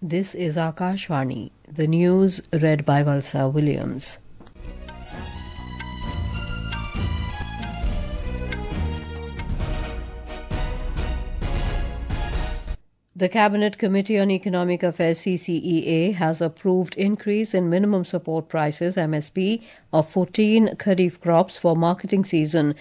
This is Akashvani, the news read by Valsa Williams. The Cabinet Committee on Economic Affairs CCEA has approved increase in minimum support prices MSP of 14 Kharif crops for marketing season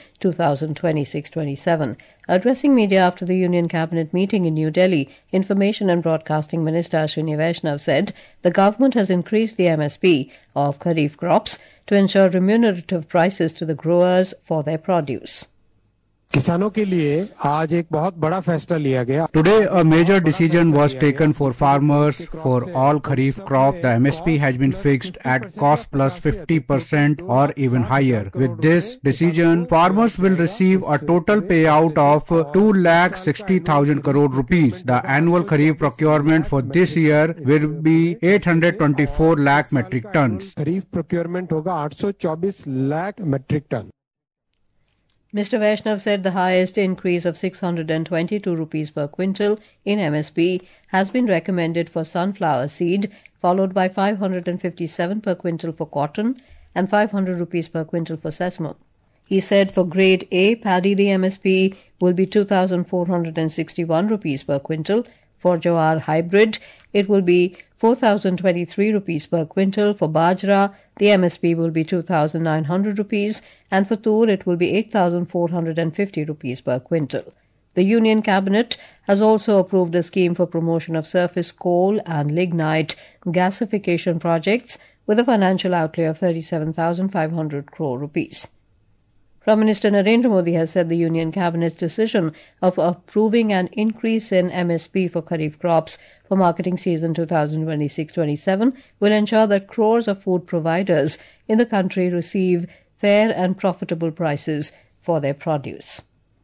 2026-27. Addressing media after the Union Cabinet meeting in New Delhi, Information and Broadcasting Minister Ashwini Vaishnav said the government has increased the MSP of Kharif crops to ensure remunerative prices to the growers for their produce. किसानों के लिए आज एक बहुत बड़ा फैसला लिया गया. Today a major decision was taken for farmers for all Kharif crop. The MSP has been fixed at cost plus 50% or even higher. With this decision, farmers will receive a total payout of 2,60,000 crore rupees. The annual Kharif procurement for this year will be 824 lakh metric tons. Kharif procurement होगा 824 lakh metric ton. Mr. Vaishnav said the highest increase of 622 rupees per quintal in MSP has been recommended for sunflower seed, followed by 557 per quintal for cotton and 500 rupees per quintal for sesame. He said for grade A paddy the MSP will be 2,461 rupees per quintal. For Jowar hybrid, it will be 4,023 rupees per quintal. For Bajra, the MSP will be 2,900 rupees, and for Tur, it will be 8,450 rupees per quintal. The Union Cabinet has also approved a scheme for promotion of surface coal and lignite gasification projects with a financial outlay of 37,500 crore rupees. Prime Minister Narendra Modi has said the Union Cabinet's decision of approving an increase in MSP for Kharif crops for marketing season 2026-27 will ensure that crores of food providers in the country receive fair and profitable prices for their produce.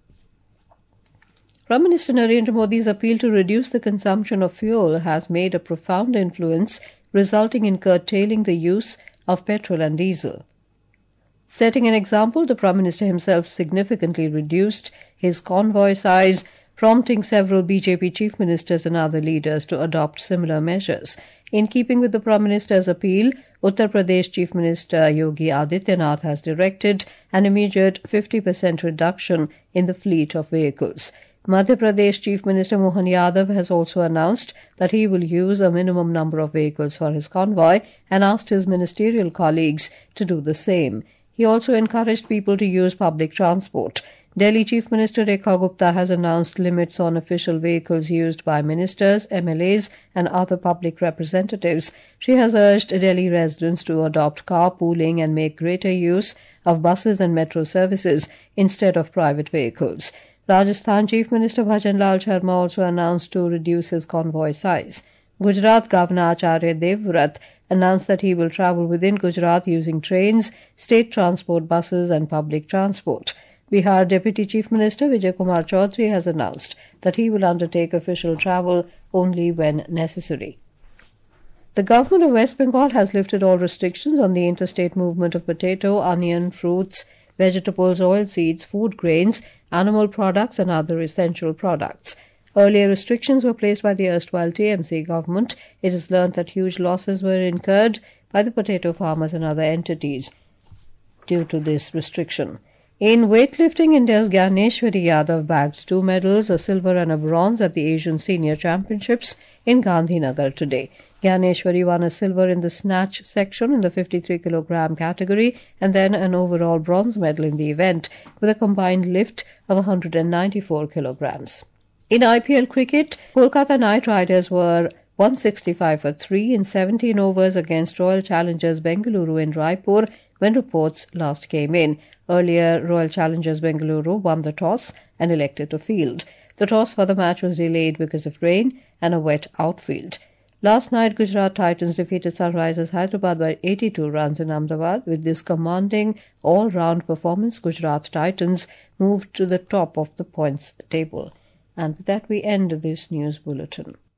Prime Minister Narendra Modi's appeal to reduce the consumption of fuel has made a profound influence, resulting in curtailing the use of petrol and diesel. Setting an example, the Prime Minister himself significantly reduced his convoy size, prompting several BJP chief ministers and other leaders to adopt similar measures. In keeping with the Prime Minister's appeal, Uttar Pradesh Chief Minister Yogi Adityanath has directed an immediate 50% reduction in the fleet of vehicles. Madhya Pradesh Chief Minister Mohan Yadav has also announced that he will use a minimum number of vehicles for his convoy and asked his ministerial colleagues to do the same. He also encouraged people to use public transport. Delhi Chief Minister Rekha Gupta has announced limits on official vehicles used by ministers, MLAs and other public representatives. She has urged Delhi residents to adopt carpooling and make greater use of buses and metro services instead of private vehicles. Rajasthan Chief Minister Bhajan Lal Sharma also announced to reduce his convoy size. Gujarat Governor Acharya Devvrat announced that he will travel within Gujarat using trains, state transport buses and public transport. Bihar Deputy Chief Minister Vijay Kumar Chaudhary has announced that he will undertake official travel only when necessary. The government of West Bengal has lifted all restrictions on the interstate movement of potato, onion, fruits, vegetables, oilseeds, food grains, animal products and other essential products. Earlier restrictions were placed by the erstwhile TMC government. It is learnt that huge losses were incurred by the potato farmers and other entities due to this restriction. In weightlifting, India's Gyaneshwari Yadav bagged 2 medals, a silver and a bronze, at the Asian Senior Championships in Gandhinagar today. Gyaneshwari won a silver in the snatch section in the 53 kilogram category and then an overall bronze medal in the event with a combined lift of 194 kilograms. In IPL cricket, Kolkata Knight Riders were 165 for 3 in 17 overs against Royal Challengers Bengaluru in Raipur when reports last came in. Earlier, Royal Challengers Bengaluru won the toss and elected to field. The toss for the match was delayed because of rain and a wet outfield. Last night, Gujarat Titans defeated Sunrisers Hyderabad by 82 runs in Ahmedabad. With this commanding all-round performance, Gujarat Titans moved to the top of the points table. And with that, we end this news bulletin.